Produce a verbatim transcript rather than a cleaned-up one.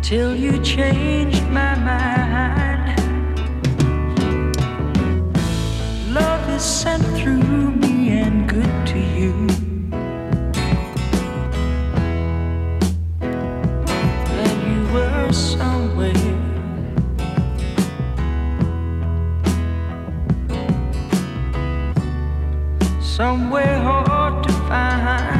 till you changed my mind. Love is sent through me and good to you. And you were somewhere, somewhere hard to find.